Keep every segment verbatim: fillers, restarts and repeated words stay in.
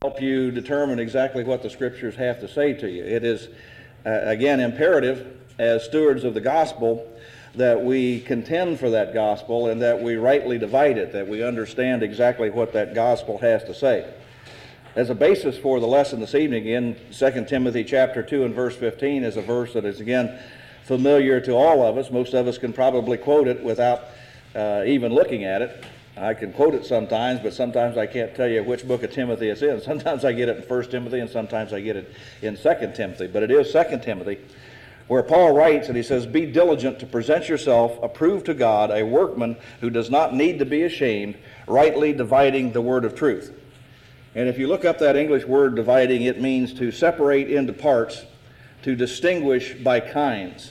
help you determine exactly what the Scriptures have to say to you. It is, uh, again, imperative as stewards of the gospel that we contend for that gospel and that we rightly divide it, that we understand exactly what that gospel has to say. As a basis for the lesson this evening, in Second Timothy chapter two and verse fifteen is a verse that is, again, familiar to all of us. Most of us can probably quote it without uh, even looking at it. I can quote it sometimes, but sometimes I can't tell you which book of Timothy it's in. Sometimes I get it in First Timothy, and sometimes I get it in Second Timothy. But it is Second Timothy, where Paul writes, and he says, "Be diligent to present yourself approved to God, a workman who does not need to be ashamed, rightly dividing the word of truth." And if you look up that English word dividing, it means to separate into parts, to distinguish by kinds.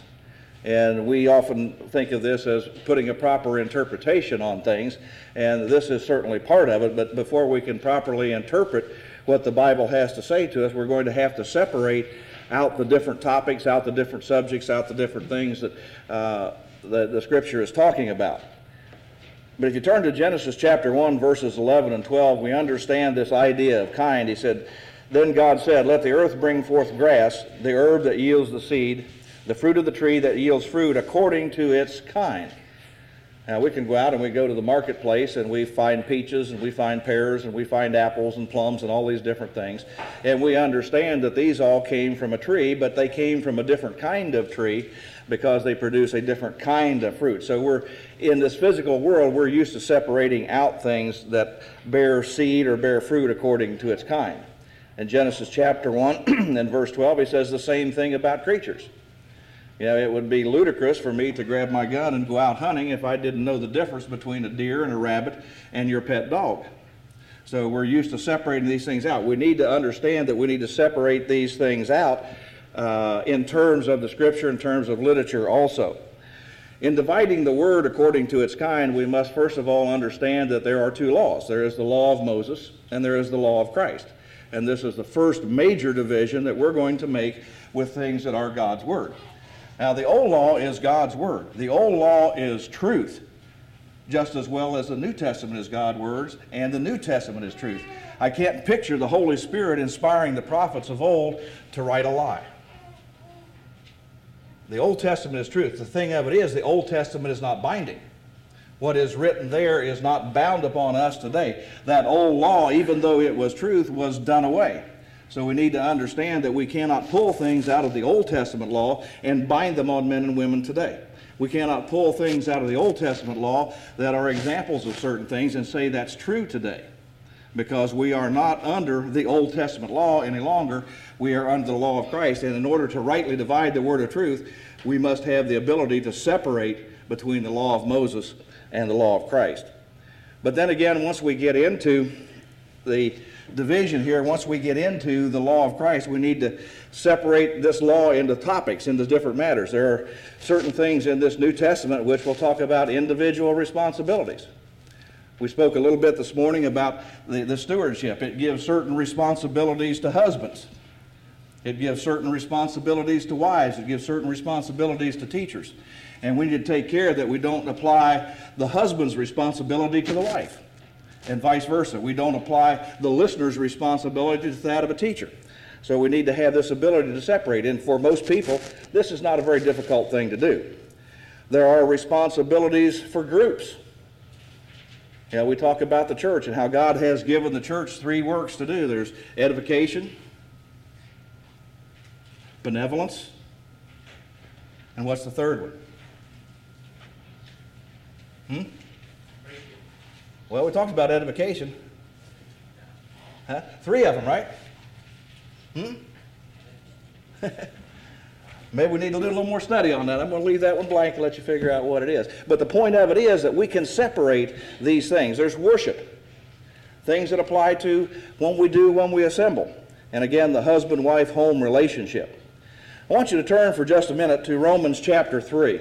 And we often think of this as putting a proper interpretation on things, and this is certainly part of it. But before we can properly interpret what the Bible has to say to us, we're going to have to separate out the different topics, out the different subjects, out the different things that uh, the, the Scripture is talking about. But if you turn to Genesis chapter one, verses eleven and twelve, we understand this idea of kind. He said, "Then God said, let the earth bring forth grass, the herb that yields the seed, the fruit of the tree that yields fruit according to its kind." Now, we can go out and we go to the marketplace and we find peaches and we find pears and we find apples and plums and all these different things. And we understand that these all came from a tree, but they came from a different kind of tree because they produce a different kind of fruit. So we're, in this physical world, we're used to separating out things that bear seed or bear fruit according to its kind. In Genesis chapter one and verse twelve, he says the same thing about creatures. You know, it would be ludicrous for me to grab my gun and go out hunting if I didn't know the difference between a deer and a rabbit and your pet dog. So we're used to separating these things out. We need to understand that we need to separate these things out uh, in terms of the Scripture, in terms of literature also. In dividing the word according to its kind, we must first of all understand that there are two laws. There is the law of Moses and there is the law of Christ. And this is the first major division that we're going to make with things that are God's Word. Now, the old law is God's Word. The old law is truth, just as well as the New Testament is God's words, and the New Testament is truth. I can't picture the Holy Spirit inspiring the prophets of old to write a lie. The Old Testament is truth. The thing of it is, the Old Testament is not binding. What is written there is not bound upon us today. That old law, even though it was truth, was done away. So we need to understand that we cannot pull things out of the Old Testament law and bind them on men and women today. We cannot pull things out of the Old Testament law that are examples of certain things and say that's true today, because we are not under the Old Testament law any longer. We are under the law of Christ, and in order to rightly divide the word of truth, we must have the ability to separate between the law of Moses and the law of Christ. But then again, once we get into the division here, once we get into the law of Christ, we need to separate this law into topics, into different matters. There are certain things in this New Testament which will talk about individual responsibilities. We spoke a little bit this morning about the, the stewardship. It gives certain responsibilities to husbands. It gives certain responsibilities to wives. It gives certain responsibilities to teachers. And we need to take care that we don't apply the husband's responsibility to the wife, and vice versa. We don't apply the listener's responsibility to that of a teacher. So we need to have this ability to separate. And for most people, this is not a very difficult thing to do. There are responsibilities for groups. You know, we talk about the church and how God has given the church three works to do. There's edification, benevolence, and what's the third one? Hmm? Well, we talked about edification. Huh? Three of them, right? Hmm? Maybe we need a little more study on that. I'm going to leave that one blank and let you figure out what it is. But the point of it is that we can separate these things. There's worship, things that apply to when we do, when we assemble. And again, the husband-wife home relationship. I want you to turn for just a minute to Romans chapter three.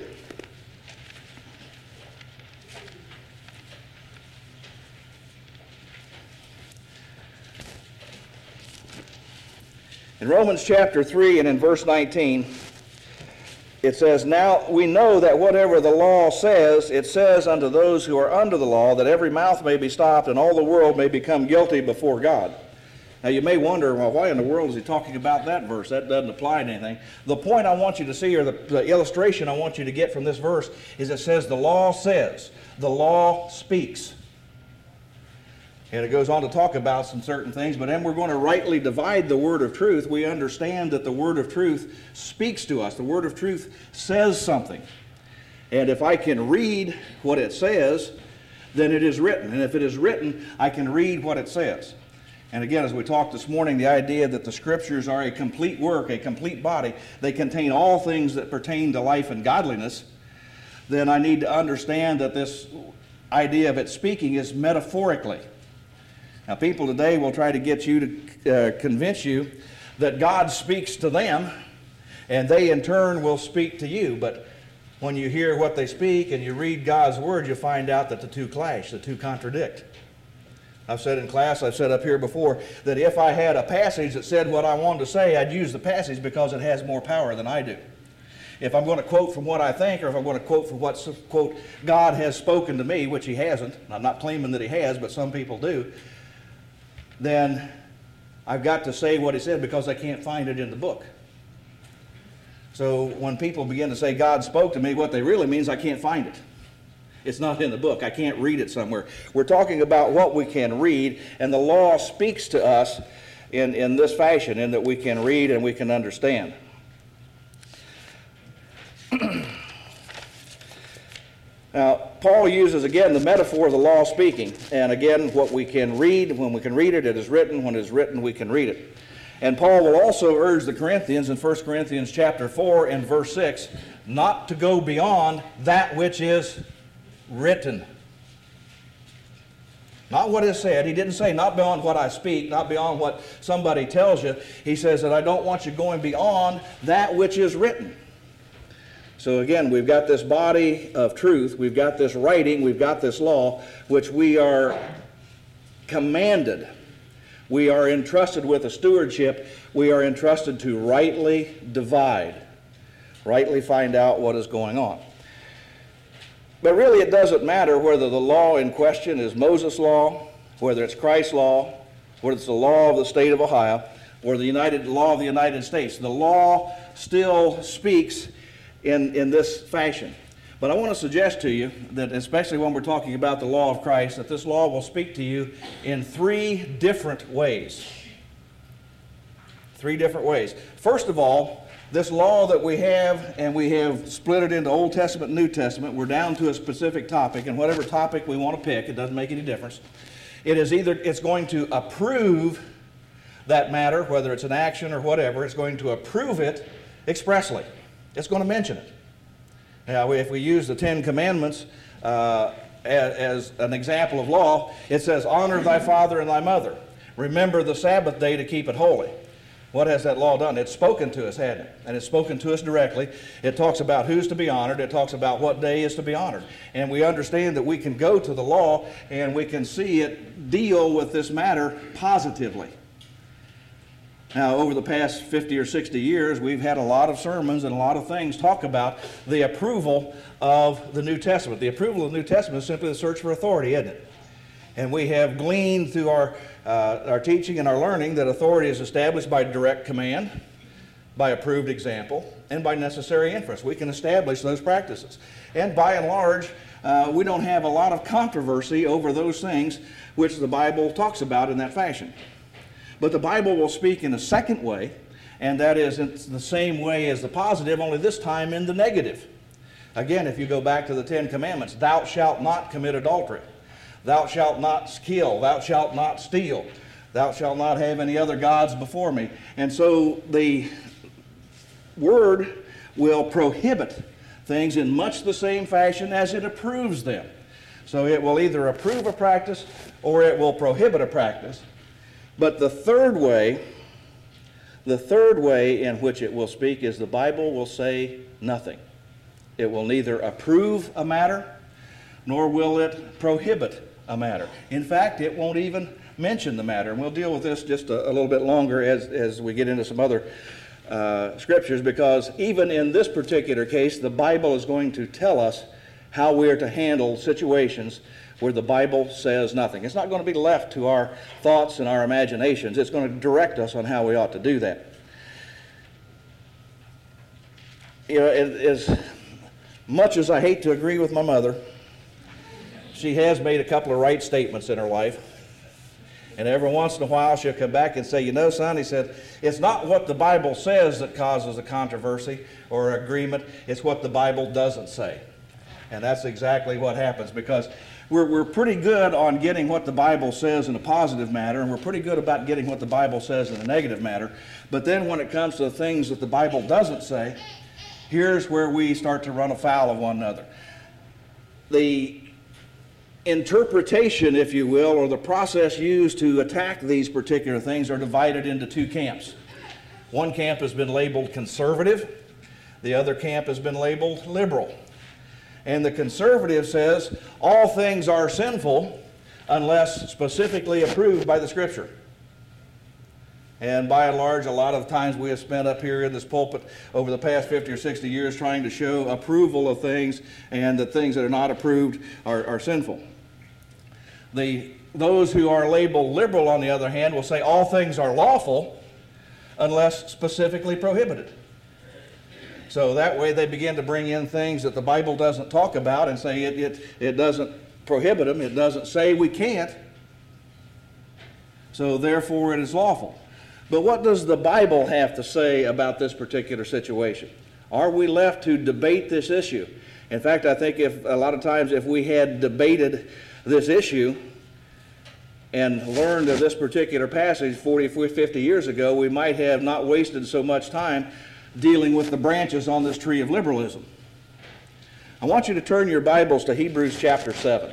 In Romans chapter three and in verse nineteen, it says, "Now we know that whatever the law says, it says unto those who are under the law, that every mouth may be stopped and all the world may become guilty before God." Now you may wonder, well, why in the world is he talking about that verse? That doesn't apply to anything. The point I want you to see, or the, the illustration I want you to get from this verse, is it says the law says, the law speaks. And it goes on to talk about some certain things, but then we're going to rightly divide the word of truth. We understand that the word of truth speaks to us. The word of truth says something. And if I can read what it says, then it is written. And if it is written, I can read what it says. And again, as we talked this morning, the idea that the Scriptures are a complete work, a complete body, they contain all things that pertain to life and godliness, then I need to understand that this idea of it speaking is metaphorically. Now, people today will try to get you to uh, convince you that God speaks to them, and they in turn will speak to you. But when you hear what they speak and you read God's Word, you find out that the two clash, the two contradict. I've said in class, I've said up here before, that if I had a passage that said what I wanted to say, I'd use the passage because it has more power than I do. If I'm going to quote from what I think, or if I'm going to quote from what, quote, God has spoken to me, which he hasn't, and I'm not claiming that he has, but some people do, then I've got to say what he said because I can't find it in the book. So when people begin to say God spoke to me, what they really mean is I can't find it. It's not in the book. I can't read it somewhere. We're talking about what we can read, and the law speaks to us in, in this fashion, in that we can read and we can understand. Now, Paul uses, again, the metaphor of the law speaking. And again, what we can read, when we can read it, it is written. When it is written, we can read it. And Paul will also urge the Corinthians in First Corinthians chapter four and verse six not to go beyond that which is written. Not what is said. He didn't say not beyond what I speak, not beyond what somebody tells you. He says that I don't want you going beyond that which is written. So again, we've got this body of truth, we've got this writing, we've got this law, which we are commanded. We are entrusted with a stewardship. We are entrusted to rightly divide, rightly find out what is going on. But really it doesn't matter whether the law in question is Moses' law, whether it's Christ's law, whether it's the law of the state of Ohio, or the United law of the United States. The law still speaks in, in this fashion. But I want to suggest to you that, especially when we're talking about the law of Christ, that this law will speak to you in three different ways. Three different ways. First of all, this law that we have, and we have split it into Old Testament and New Testament, we're down to a specific topic, and whatever topic we want to pick, it doesn't make any difference. It is either, it's going to approve that matter, whether it's an action or whatever, it's going to approve it expressly. It's going to mention it. Now, if we use the Ten Commandments uh, as, as an example of law, it says, honor thy father and thy mother. Remember the Sabbath day to keep it holy. What has that law done? It's spoken to us, hasn't it? And it's spoken to us directly. It talks about who's to be honored. It talks about what day is to be honored. And we understand that we can go to the law and we can see it deal with this matter positively. Now, over the past fifty or sixty years, we've had a lot of sermons and a lot of things talk about the approval of the New Testament. The approval of the New Testament is simply the search for authority, isn't it? And we have gleaned through our, uh, our teaching and our learning that authority is established by direct command, by approved example, and by necessary inference. We can establish those practices. And by and large, uh, we don't have a lot of controversy over those things which the Bible talks about in that fashion. But the Bible will speak in a second way, and that is in the same way as the positive, only this time in the negative. Again, if you go back to the Ten Commandments, thou shalt not commit adultery. Thou shalt not kill. Thou shalt not steal. Thou shalt not have any other gods before me. And so the Word will prohibit things in much the same fashion as it approves them. So it will either approve a practice or it will prohibit a practice. But the third way, the third way in which it will speak is the Bible will say nothing. It will neither approve a matter, nor will it prohibit a matter. In fact, it won't even mention the matter. And we'll deal with this just a, a little bit longer as, as we get into some other uh, scriptures, because even in this particular case, the Bible is going to tell us how we are to handle situations where the Bible says nothing. It's not going to be left to our thoughts and our imaginations. It's going to direct us on how we ought to do that. You know, it, as much as I hate to agree with my mother, she has made a couple of right statements in her life. And every once in a while she'll come back and say, you know, son, he said, it's not what the Bible says that causes a controversy or agreement. It's what the Bible doesn't say. And that's exactly what happens, because we're, we're pretty good on getting what the Bible says in a positive matter, and we're pretty good about getting what the Bible says in a negative matter. But then when it comes to the things that the Bible doesn't say, here's where we start to run afoul of one another. The interpretation, if you will, or the process used to attack these particular things are divided into two camps. One camp has been labeled conservative. The other camp has been labeled liberal. And the conservative says all things are sinful unless specifically approved by the Scripture. And by and large, a lot of times we have spent up here in this pulpit over the past fifty or sixty years trying to show approval of things, and that things that are not approved are, are sinful. The, those who are labeled liberal, on the other hand, will say all things are lawful unless specifically prohibited. So that way they begin to bring in things that the Bible doesn't talk about and say it, it, it doesn't prohibit them. It doesn't say we can't. So therefore it is lawful. But what does the Bible have to say about this particular situation? Are we left to debate this issue? In fact, I think if a lot of times if we had debated this issue and learned of this particular passage forty, fifty years ago, we might have not wasted so much time dealing with the branches on this tree of liberalism. I want you to turn your Bibles to Hebrews chapter seven.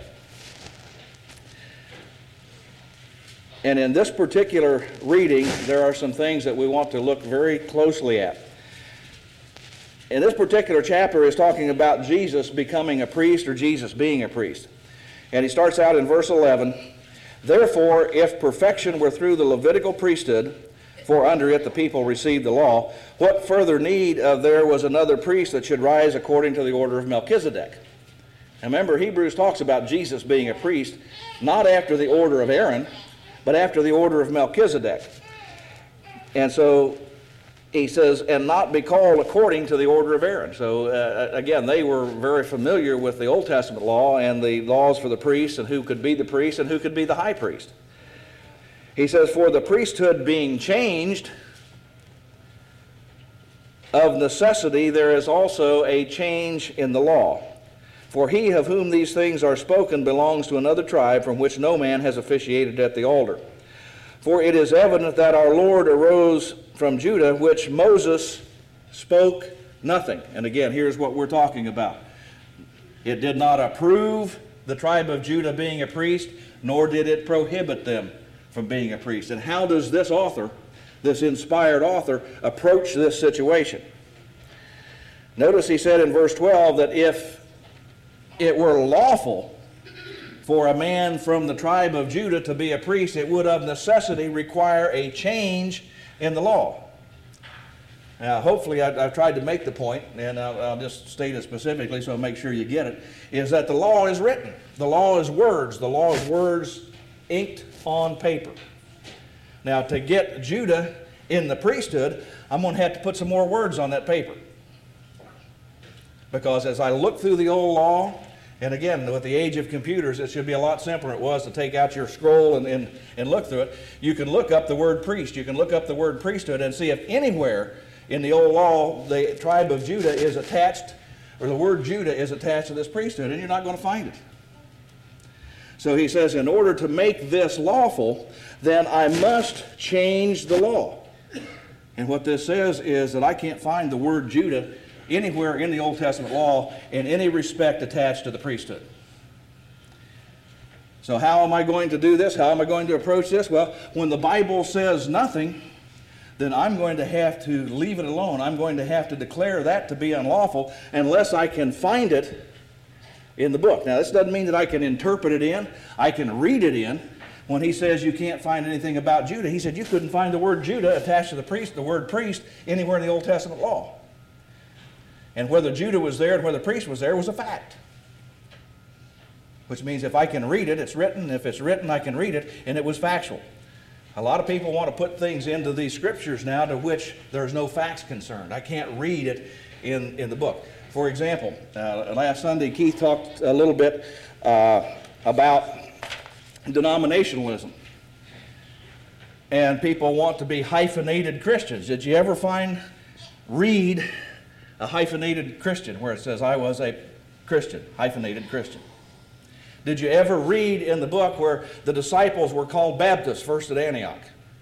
And in this particular reading, there are some things that we want to look very closely at. In this particular chapter is talking about Jesus becoming a priest, or Jesus being a priest. And he starts out in verse eleven, therefore, if perfection were through the Levitical priesthood, for under it the people received the law, what further need of there was another priest that should rise according to the order of Melchizedek? Now remember, Hebrews talks about Jesus being a priest, not after the order of Aaron, but after the order of Melchizedek. And so he says, and not be called according to the order of Aaron. So uh, again, they were very familiar with the Old Testament law and the laws for the priests and who could be the priest and who could be the high priest. He says, for the priesthood being changed, of necessity there is also a change in the law. For he of whom these things are spoken belongs to another tribe from which no man has officiated at the altar. For it is evident that our Lord arose from Judah, which Moses spoke nothing. And again, here's what we're talking about. It did not approve the tribe of Judah being a priest, nor did it prohibit them from being a priest. And how does this author, this inspired author, approach this situation? Notice he said in verse twelve that if it were lawful for a man from the tribe of Judah to be a priest, it would of necessity require a change in the law. Now, hopefully I, I've tried to make the point, and I'll, I'll just state it specifically so I'll make sure you get it, is that the law is written. The law is words. The law is words inked on paper. Now, to get Judah in the priesthood, I'm going to have to put some more words on that paper. Because as I look through the old law, and again, with the age of computers, it should be a lot simpler than it was to take out your scroll and, and, and look through it. You can look up the word priest. You can look up the word priesthood and see if anywhere in the old law the tribe of Judah is attached, or the word Judah is attached to this priesthood, and you're not going to find it. So he says, in order to make this lawful, then I must change the law. And what this says is that I can't find the word Judah anywhere in the Old Testament law in any respect attached to the priesthood. So how am I going to do this? How am I going to approach this? Well, when the Bible says nothing, then I'm going to have to leave it alone. I'm going to have to declare that to be unlawful unless I can find it in the book. Now, this doesn't mean that I can interpret it in. I can read it in. When he says you can't find anything about Judah, he said you couldn't find the word Judah attached to the priest, the word priest, anywhere in the Old Testament law. And whether Judah was there and whether the priest was there was a fact. which means if I can read it, it's written. If it's written, I can read it, and it was factual. A lot of people want to put things into these scriptures now to which there's no facts concerned. I can't read it in, in the book. For example, uh, last Sunday Keith talked a little bit uh, about denominationalism. And people want to be hyphenated Christians. Did you ever find, read a hyphenated Christian where it says, I was a Christian, hyphenated Christian? Did you ever read in the book where the disciples were called Baptists, first at Antioch?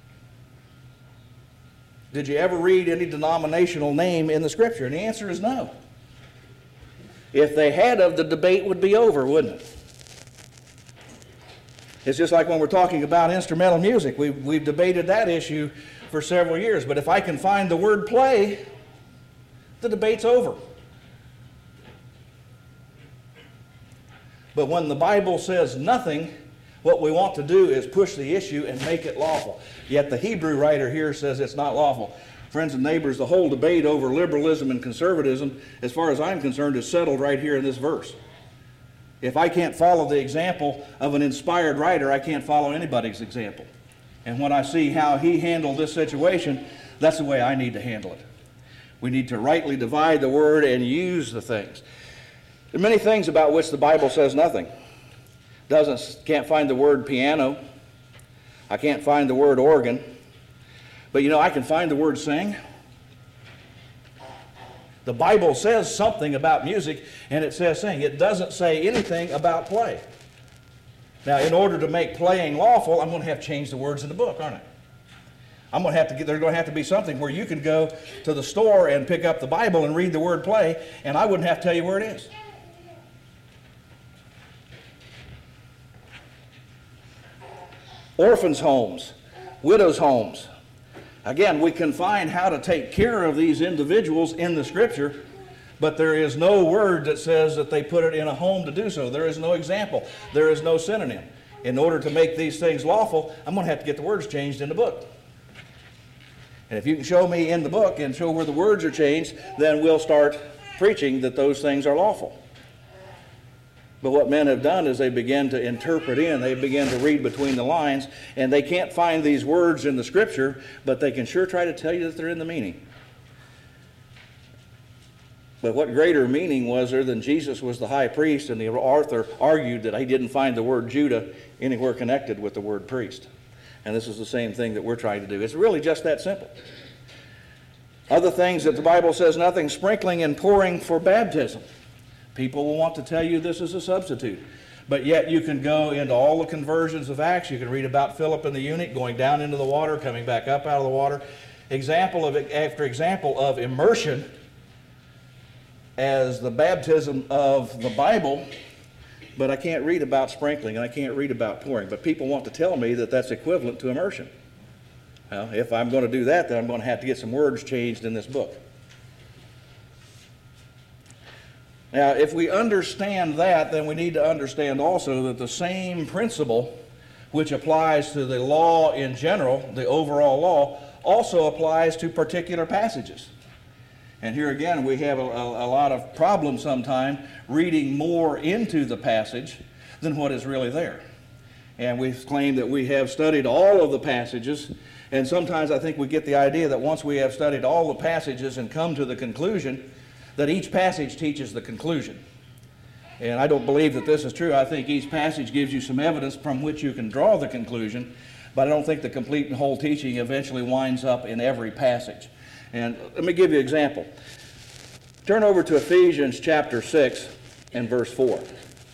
Did you ever read any denominational name in the scripture? And the answer is no. If they had of, the debate would be over, wouldn't it? It's just like when we're talking about instrumental music. We've, we've debated that issue for several years. But if I can find the word play, the debate's over. But when the Bible says nothing, what we want to do is push the issue and make it lawful. Yet the Hebrew writer here says it's not lawful. Friends and neighbors, the whole debate over liberalism and conservatism, as far as I'm concerned, is settled right here in this verse. If I can't follow the example of an inspired writer, I can't follow anybody's example. And when I see how he handled this situation, that's the way I need to handle it. We need to rightly divide the word and use the things. There are many things about which the Bible says nothing. Doesn't, can't find the word piano. I can't find the word organ. But you know, I can find the word sing. The Bible says something about music, and it says sing. It doesn't say anything about play. Now, in order to make playing lawful, I'm going to have to change the words in the book, aren't I? I'm going to have to get, there's going to have to be something where you can go to the store and pick up the Bible and read the word play, and I wouldn't have to tell you where it is. Orphans' homes, widows' homes. Again, we can find how to take care of these individuals in the Scripture, but there is no word that says that they put it in a home to do so. There is no example. There is no synonym. In order to make these things lawful, I'm going to have to get the words changed in the book. And if you can show me in the book and show where the words are changed, then we'll start preaching that those things are lawful. But what men have done is they begin to interpret in, they begin to read between the lines, and they can't find these words in the Scripture, but they can sure try to tell you that they're in the meaning. But what greater meaning was there than Jesus was the high priest, and the author argued that he didn't find the word Judah anywhere connected with the word priest. And this is the same thing that we're trying to do. It's really just that simple. Other things that the Bible says nothing, sprinkling and pouring for baptism. People will want to tell you this is a substitute. But yet you can go into all the conversions of Acts. You can read about Philip and the eunuch going down into the water, coming back up out of the water. Example of after example of immersion as the baptism of the Bible. But I can't read about sprinkling and I can't read about pouring. But people want to tell me that that's equivalent to immersion. Well, if I'm going to do that, then I'm going to have to get some words changed in this book. Now, if we understand that, then we need to understand also that the same principle which applies to the law in general, the overall law, also applies to particular passages. And here again, we have a, a, a lot of problems sometimes reading more into the passage than what is really there. And we've claimed that we have studied all of the passages, and sometimes I think we get the idea that once we have studied all the passages and come to the conclusion, that each passage teaches the conclusion. And I don't believe that this is true. I think each passage gives you some evidence from which you can draw the conclusion, but I don't think the complete and whole teaching eventually winds up in every passage. And let me give you an example. Turn over to Ephesians chapter six and verse four.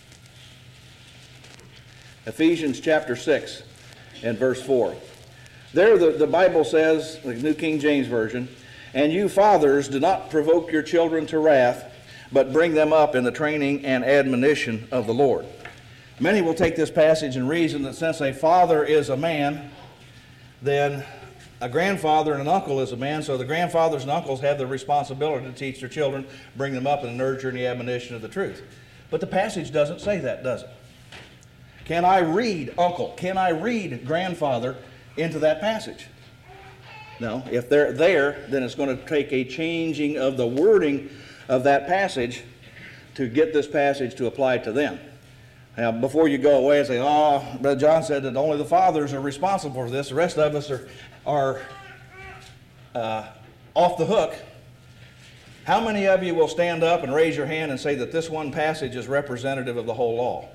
Ephesians chapter six and verse four. There the, the Bible says, the New King James Version, "And you fathers, do not provoke your children to wrath, but bring them up in the training and admonition of the Lord." Many will take this passage and reason that since a father is a man, then a grandfather and an uncle is a man, so the grandfathers and uncles have the responsibility to teach their children, bring them up in the nurture and the admonition of the truth. But the passage doesn't say that, does it? Can I read uncle? Can I read grandfather into that passage? No. If they're there, then it's going to take a changing of the wording of that passage to get this passage to apply to them. Now, before you go away and say, oh, Brother John said that only the fathers are responsible for this, the rest of us are, are uh, off the hook. How many of you will stand up and raise your hand and say that this one passage is representative of the whole law?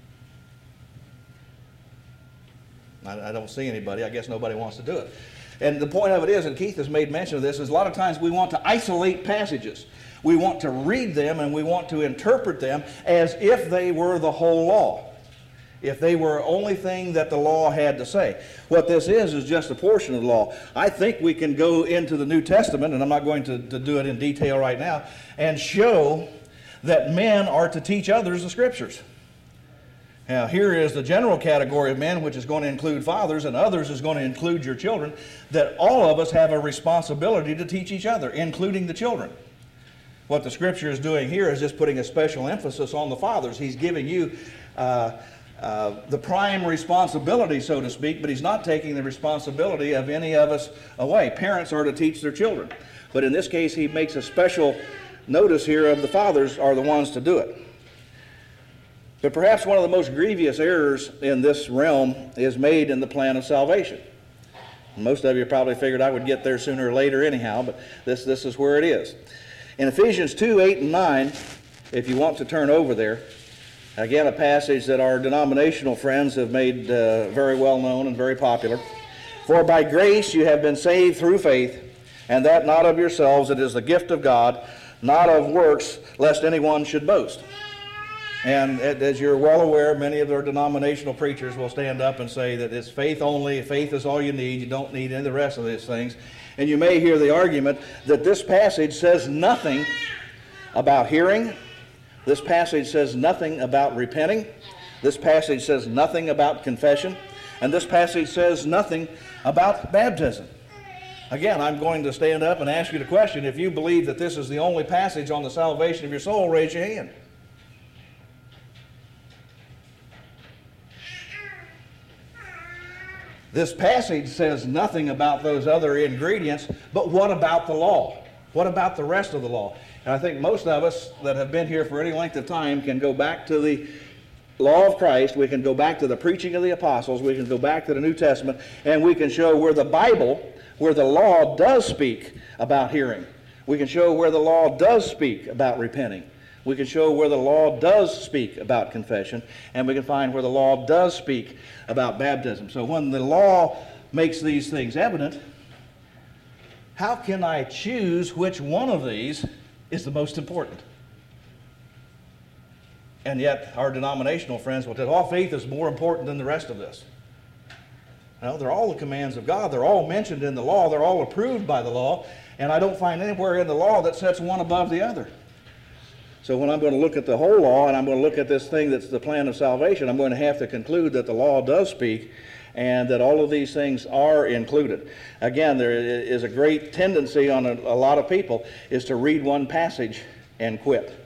I, I don't see anybody. I guess nobody wants to do it. And the point of it is, and Keith has made mention of this, is a lot of times we want to isolate passages. We want to read them and we want to interpret them as if they were the whole law, if they were the only thing that the law had to say. What this is is just a portion of the law. I think we can go into the New Testament, and I'm not going to, to do it in detail right now, and show that men are to teach others the Scriptures. Now, here is the general category of men, which is going to include fathers, and others is going to include your children, that all of us have a responsibility to teach each other, including the children. What the Scripture is doing here is just putting a special emphasis on the fathers. He's giving you uh, uh, the prime responsibility, so to speak, but he's not taking the responsibility of any of us away. Parents are to teach their children. But in this case, he makes a special notice here of the fathers are the ones to do it. But perhaps one of the most grievous errors in this realm is made in the plan of salvation. Most of you probably figured I would get there sooner or later anyhow, but this, this is where it is. In Ephesians two, eight, and nine, if you want to turn over there, again a passage that our denominational friends have made uh, very well known and very popular. For by grace you have been saved through faith, and that not of yourselves, it is the gift of God, not of works, lest anyone should boast. And as you're well aware, many of our denominational preachers will stand up and say that it's faith only, faith is all you need, you don't need any of the rest of these things. And you may hear the argument that this passage says nothing about hearing, this passage says nothing about repenting, this passage says nothing about confession, and this passage says nothing about baptism. Again, I'm going to stand up and ask you the question, if you believe that this is the only passage on the salvation of your soul, raise your hand. This passage says nothing about those other ingredients, but what about the law? What about the rest of the law? And I think most of us that have been here for any length of time can go back to the law of Christ, we can go back to the preaching of the apostles, we can go back to the New Testament, and we can show where the Bible, where the law does speak about hearing. We can show where the law does speak about repenting. We can show where the law does speak about confession, and we can find where the law does speak about baptism. So when the law makes these things evident, how can I choose which one of these is the most important? And yet our denominational friends will tell, all faith is more important than the rest of this. No, they're all the commands of God. They're all mentioned in the law. They're all approved by the law. And I don't find anywhere in the law that sets one above the other. So when I'm going to look at the whole law and I'm going to look at this thing that's the plan of salvation, I'm going to have to conclude that the law does speak and that all of these things are included. Again, there is a great tendency on a, a lot of people is to read one passage and quit.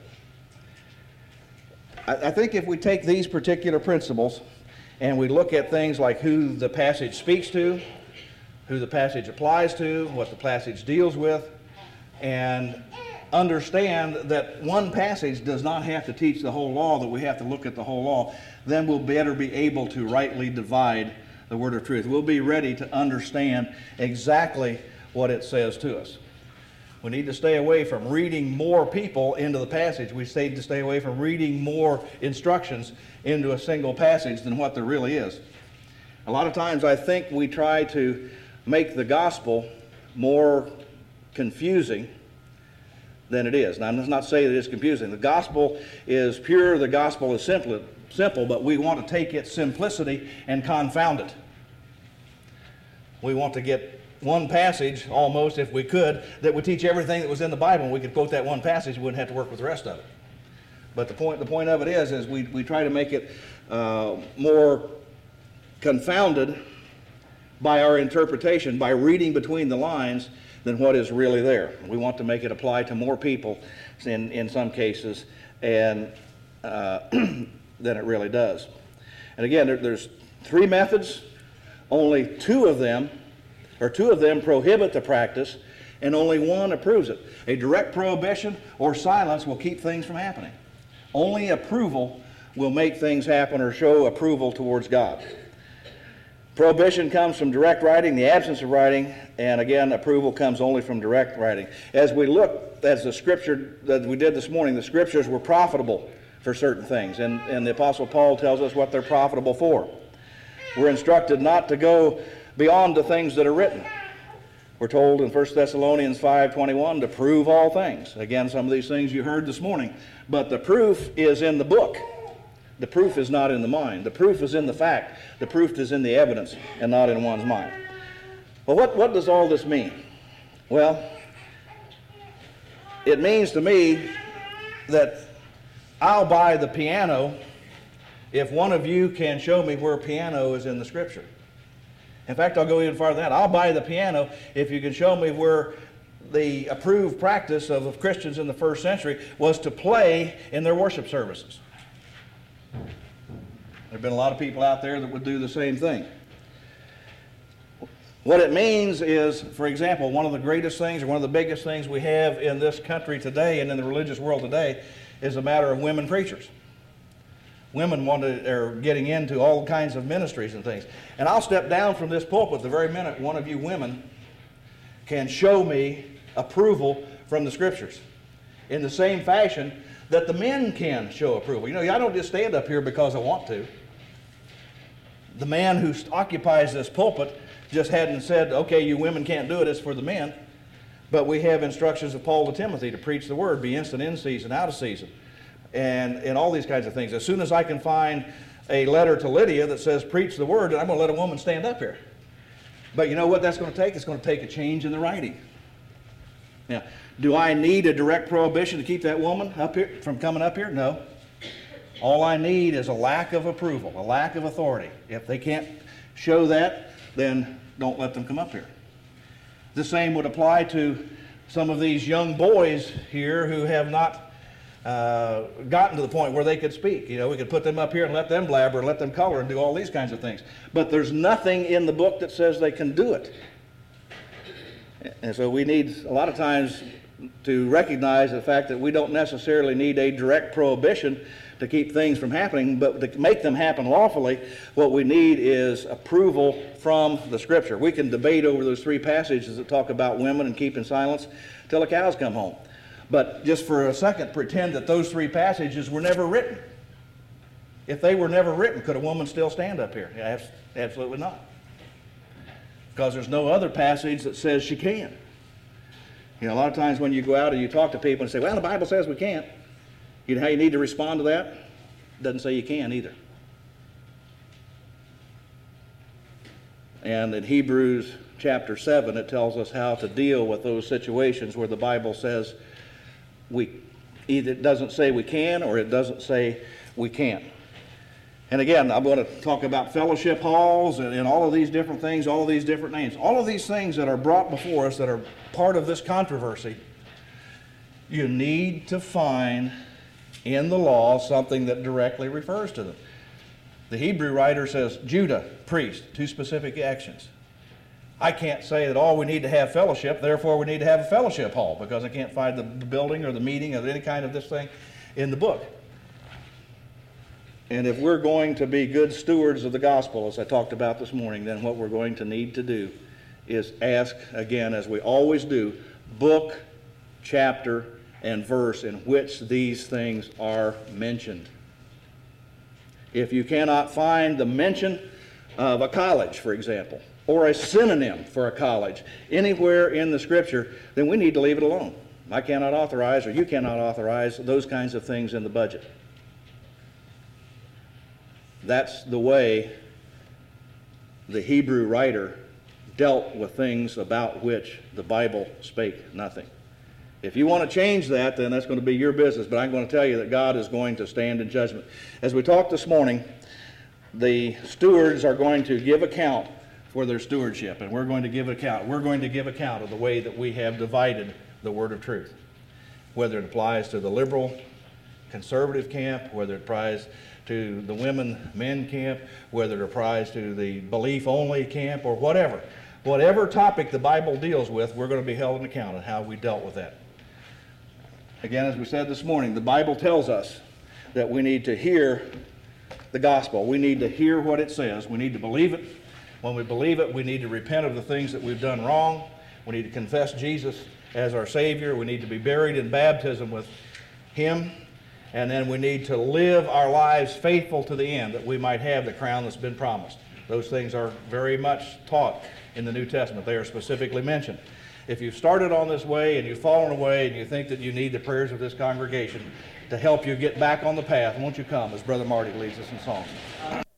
I, I think if we take these particular principles and we look at things like who the passage speaks to, who the passage applies to, what the passage deals with, and understand that one passage does not have to teach the whole law, that we have to look at the whole law, then we'll better be able to rightly divide the word of truth. We'll be ready to understand exactly what it says to us. We need to stay away from reading more people into the passage. We need to stay away from reading more instructions into a single passage than what there really is. A lot of times I think we try to make the gospel more confusing than it is. Now, I'm not saying that it's confusing. The gospel is pure, the gospel is simple, simple, but we want to take its simplicity and confound it. We want to get one passage, almost, if we could, that would teach everything that was in the Bible, and we could quote that one passage, we wouldn't have to work with the rest of it. But the point, the point of it is, is we, we try to make it uh, more confounded by our interpretation, by reading between the lines, than what is really there. We want to make it apply to more people in, in some cases and uh, than it really does. And again, there, there's three methods. Only two of them, or two of them prohibit the practice, and only one approves it. A direct prohibition or silence will keep things from happening. Only approval will make things happen or show approval towards God. Prohibition comes from direct writing, the absence of writing, and again, approval comes only from direct writing. As we look, as the scripture that we did this morning, the scriptures were profitable for certain things, and, and the Apostle Paul tells us what they're profitable for. We're instructed not to go beyond the things that are written. We're told in First Thessalonians five twenty-one to prove all things. Again, some of these things you heard this morning, but the proof is in the book. The proof is not in the mind. The proof is in the fact. The proof is in the evidence and not in one's mind. Well, what, what does all this mean? Well, it means to me that I'll buy the piano if one of you can show me where piano is in the scripture. In fact, I'll go even farther than that. I'll buy the piano if you can show me where the approved practice of Christians in the first century was to play in their worship services. There have been a lot of people out there that would do the same thing. What it means is, for example, one of the greatest things or one of the biggest things we have in this country today and in the religious world today is a matter of women preachers. Women want to, are getting into all kinds of ministries and things. And I'll step down from this pulpit the very minute one of you women can show me approval from the scriptures in the same fashion that the men can show approval. You know, I don't just stand up here because I want to. The man who occupies this pulpit just hadn't said, okay, you women can't do it, it's for the men. But we have instructions of Paul to Timothy to preach the word, be instant in season, out of season, and, and all these kinds of things. As soon as I can find a letter to Lydia that says preach the word, I'm going to let a woman stand up here. But you know what that's going to take? It's going to take a change in the writing. Now, do I need a direct prohibition to keep that woman up here from coming up here? No. All I need is a lack of approval, a lack of authority. If they can't show that, then don't let them come up here. The same would apply to some of these young boys here who have not uh, gotten to the point where they could speak. You know, we could put them up here and let them blabber and let them color and do all these kinds of things. But there's nothing in the book that says they can do it. And so we need, a lot of times, to recognize the fact that we don't necessarily need a direct prohibition to keep things from happening, but to make them happen lawfully, what we need is approval from the scripture. We can debate over those three passages that talk about women and keeping silence till the cows come home. But just for a second, pretend that those three passages were never written. If they were never written, could a woman still stand up here? Absolutely not. Because there's no other passage that says she can. You know, a lot of times when you go out and you talk to people and say, well, the Bible says we can't. You know how you need to respond to that? It doesn't say you can either. And in Hebrews chapter seven, it tells us how to deal with those situations where the Bible says we, either it doesn't say we can or it doesn't say we can't. And again, I'm going to talk about fellowship halls and, and all of these different things, all of these different names. All of these things that are brought before us that are part of this controversy, you need to find in the law something that directly refers to them. The Hebrew writer says, Judah, priest, two specific actions. I can't say that all we need to have fellowship, therefore we need to have a fellowship hall, because I can't find the building or the meeting of any kind of this thing in the book. And if we're going to be good stewards of the gospel, as I talked about this morning, then what we're going to need to do is ask, again, as we always do, book, chapter, and verse in which these things are mentioned. If you cannot find the mention of a college, for example, or a synonym for a college anywhere in the scripture, then we need to leave it alone. I cannot authorize, or you cannot authorize, those kinds of things in the budget. That's the way the Hebrew writer dealt with things about which the Bible spake nothing. If you want to change that, then that's going to be your business, but I'm going to tell you that God is going to stand in judgment. As we talked this morning, the stewards are going to give account for their stewardship, and we're going to give account. We're going to give account of the way that we have divided the word of truth, whether it applies to the liberal, conservative camp, whether it applies to the women, men camp, whether it applies to the belief-only camp, or whatever. Whatever topic the Bible deals with, we're going to be held in account on how we dealt with that. Again, as we said this morning, the Bible tells us that we need to hear the gospel. We need to hear what it says. We need to believe it. When we believe it, we need to repent of the things that we've done wrong. We need to confess Jesus as our Savior. We need to be buried in baptism with Him. And then we need to live our lives faithful to the end, that we might have the crown that's been promised. Those things are very much taught in the New Testament. They are specifically mentioned. If you've started on this way and you've fallen away and you think that you need the prayers of this congregation to help you get back on the path, won't you come as Brother Marty leads us in song?